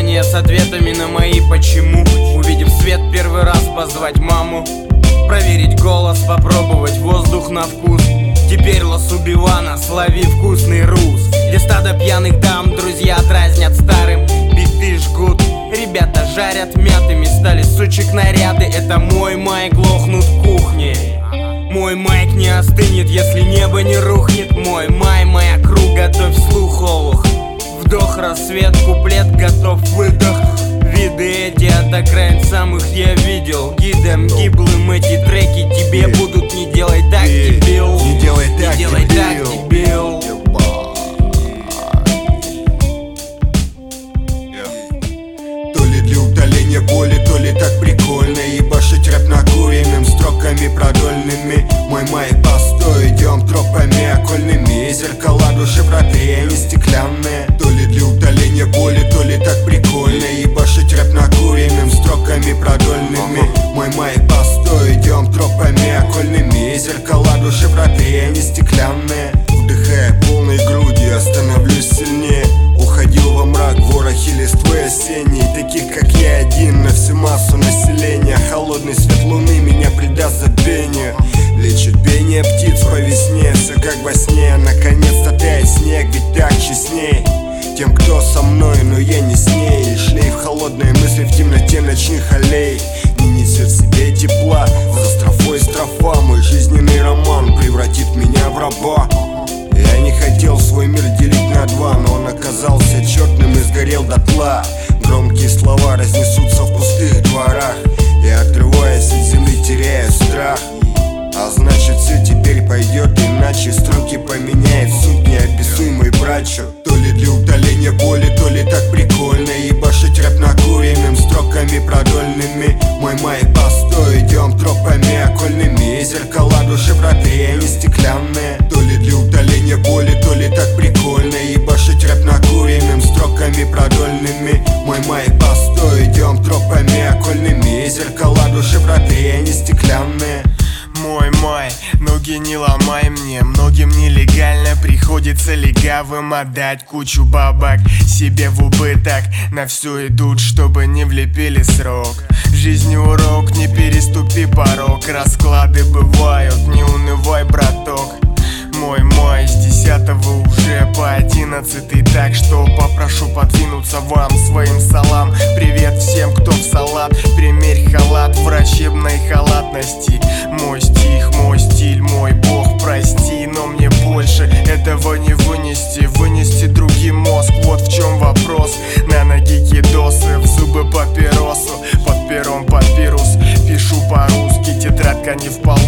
задание с ответами на мои почему. Увидев свет, первый раз позвать маму, проверить голос, попробовать воздух на вкус. Теперь Лос-Убивана, слови вкусный рус, где стадо пьяных дам друзья дразнят старым. Биты жгут, ребята жарят мятыми, стали сучек наряды. Это мой майк, лохнут в кухне. Мой майк не остынет, если небо не рухнет. Мой май, моя круг, готовь слух, олух. Вдох, рассвет, куплет, готов выдох. Виды эти от окраин самых я видел. Гидом гиблым эти треки тебе будут. Не делай так, дебил. Не делай так, не делай так, дебил. То ли для утоления боли, то ли так прикольно ебашить рэп накуренным строками продольными. Мой май, постой, идем тропами окольными. Зеркала души протри, они стеклянные. То ли для утоления боли, то ли так прикольно ебашить рэп накуренным строками продольными. Мой май, постой, идем тропами окольными. Зеркала души протри, они стеклянные. Вдыхая полной грудью, я становлюсь сильнее. Уходил во мрак ворохи листвы осенней, таких как я один на всю массу населения. Холодный свет луны меня придаст забвению. Лечит пение птиц по весне, все как во сне. Наконец-то тает снег, ведь так честней тем, кто со мной, но я не с ней. Шлейф холодные мысли в темноте ночных аллей не несет в себе тепла. За строфой строфа мой жизненный роман превратит меня в раба. Я не хотел свой мир делить на два, но он оказался черным и сгорел дотла. Громкие слова разнесутся в пустых дворах. Я, отрываясь от земли, теряю страх. А значит, все теперь пойдет иначе. Строки поменяет суть неописуемой брачу. То ли для утоления боли, то ли так прикольно ебашить рэп накуренным строками продольными. Мой май, постой, идем тропами окольными. Зеркала души протри, они стеклянные. То ли для утоления боли, то ли так прикольно ебашить рэп накуренным строками продольными. Мой май, постой, идем тропами окольными. Зеркала души протри, они стеклянные. Мой май, ноги не ломай мне. Многим нелегально приходится легавым отдать кучу бабок себе в убыток. На все идут, чтобы не влепили срок. В жизни урок, не переступи порог. Расклады бывают, не унывай, браток. Мой май, с 10-го уже по 11-й, так что попрошу подвинуться вам своим салам. Привет всем, кто в салат, примерь халат врачебной халатности. Мой стих, мой стиль, мой бог, прости, но мне больше этого не вынести. Вынести другим мозг, вот в чем вопрос. На ноги кидосы, в зубы папиросу, под пером папирус. Пишу по-русски, тетрадка не в полу.